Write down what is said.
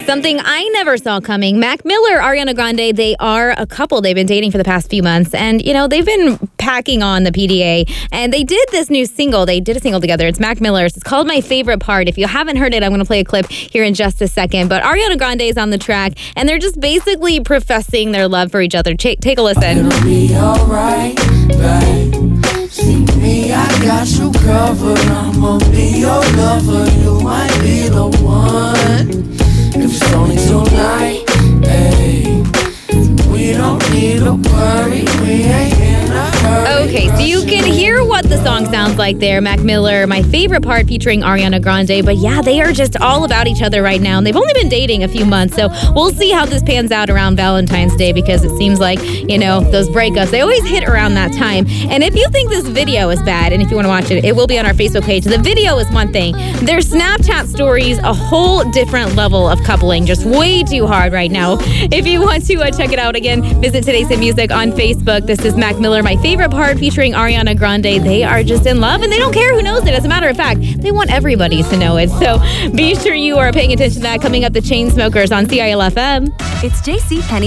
Something I never saw coming. Mac Miller, Ariana Grande, they are a couple. They've been dating for the past few months. And, you know, they've been packing on the PDA. And they did this new single. They did a single together. It's Mac Miller's. It's called My Favorite Part. If you haven't heard it, I'm going to play a clip here in just a second. But Ariana Grande is on the track. And they're just basically professing their love for each other. Take a listen. It'll be alright, babe. See me, I got you covered. I'ma be your lover. You might be the one. If it's only tonight, hey, we don't need to worry. We ain't in a hurry. Okay, so you can hear what the song sounds like there. Mac Miller, My Favorite Part, featuring Ariana Grande. But yeah, they are just all about each other right now. And they've only been dating a few months. So we'll see how this pans out around Valentine's Day, because it seems like, you know, those breakups, they always hit around that time. And if you think this video is bad, and if you want to watch it, it will be on our Facebook page. The video is one thing. Their Snapchat stories, a whole different level of coupling. Just way too hard right now. If you want to check it out again, visit Today's Hit Music on Facebook. This is Mac Miller, My Favorite Part, featuring Ariana Grande. They are just in love, and they don't care who knows it. As a matter of fact, they want everybody to know it. So be sure you are paying attention to that. Coming up, the Chainsmokers on CIL FM. It's JCPenney.